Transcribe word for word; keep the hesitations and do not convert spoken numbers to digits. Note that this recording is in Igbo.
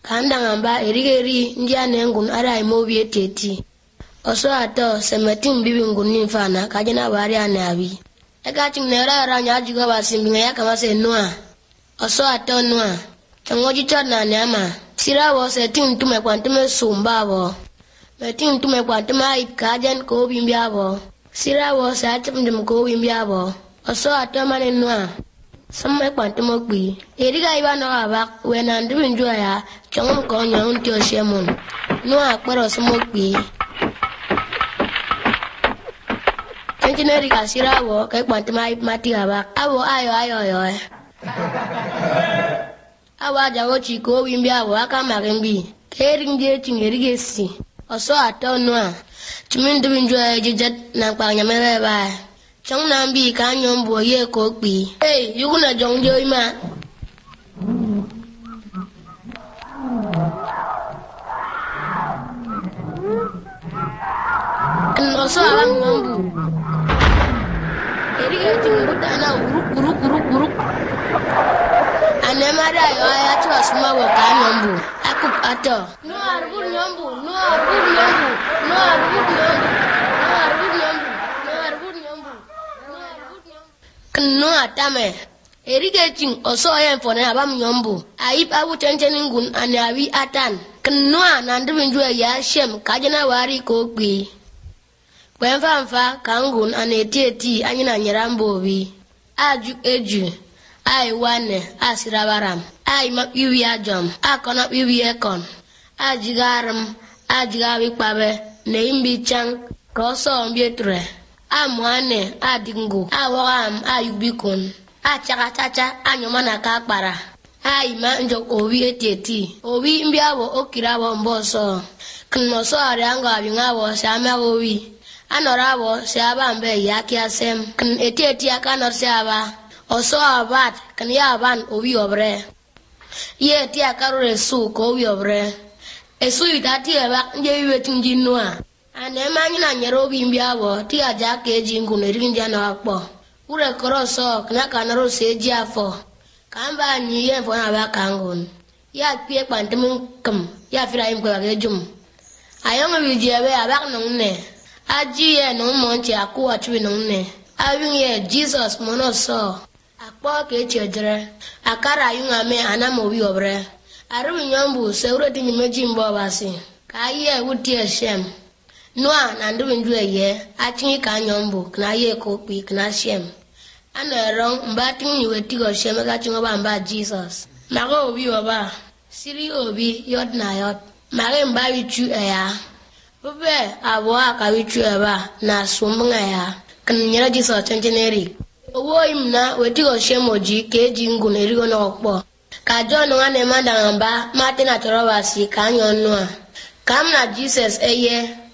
Kandangamba erigeri njia nengun ara imobi eteti. Oso ato semetin bibingun ninfana kajena bari anabi. Eka ting nera ara nyajuga basimbinga ya kama se noa. Oso ato noa. Changoji chod na nyama. Sira wo se ting tume kwantume sumba wo. Me ting tume kwantume aip kajen ko bimbia wo. Sira wo se achim dim ko bimbia wo. Oso ato mane noa. Some quantum be. Eriga Ivan or back when I'm doing joya, Chong Kong your own to Shamon. No, I quarrel smoke be. Engineering Asira walk, I want my Matia back. I will I I I was a watch you go in Bia, Waka Magambi. Caring dating Erigasi. Or so I don't know. To mean doing joy, Jet Nampanya by. Chong Nambi can yon boy cook be. Hey, you gonna jong joy ma. And also alam numbu. Irrigating Butana, Guru Guru Guru. And never I had to a small can numbu. I could utter. No, I would numbu, no, I would numbu, no, I would numbu, no, I would numbu. No atame. Irrigating also I am for Nabam Yombu. I if I would change gun and Yavi Atan. Canoa and doing you a yashem, Kajana Wari Koki. When Fanfa, Kangun and a tea, Anina Yarambo vi. Aju eju. I one, as Ravaram. I map you jum. I cannot be a con. Ajigaram, Ajigavi Pabe, name be chang, Cosso on Bietre. I'm one, I dingo. I am, I ubicon. I chakacha, and your mana capara. I manjo ovi eti. Ovi imbiabo okirawa mboso. Knoso arianga vingawo, Sama ovi. Anorabo, Sabambe, Yaki asem. Can eti akanor saba. Oso abat, can yavan ovi obre. Ye tia carore su, covi obre. A sweet atia back, ye waiting jinua. And a man in Yerobi Biabo, Tia Jack Jingun, Rindian Akpo. Ure Corosso, Knakanaro se Giafo. Kamba and ye for our kangun. Ya peer pantomim come, ya fira him gajum. I only will jeer back no ne. A G no monte a quatri no ne. Having ye Jesus monoso. A pork a children. A cara young me anamovi obre. A ruin yambu, seurating imagine bobasi. Kaye would tear shame. Noa na doing do a year, acting canyombo, knaye copi, knashem. And a wrong batting you a tigo shemagaching about Jesus. Mago obi oba, Siri obi, yot na yot. Marin baby chu aya. Ube, a walk a witch eba, na swimming can yell Jesus centenary. Owo him na, we tigo shemoji, caging gunerigo no po. Kajon one a madamba, Martin at Rovasi, canyon noa. Come na Jesus a year.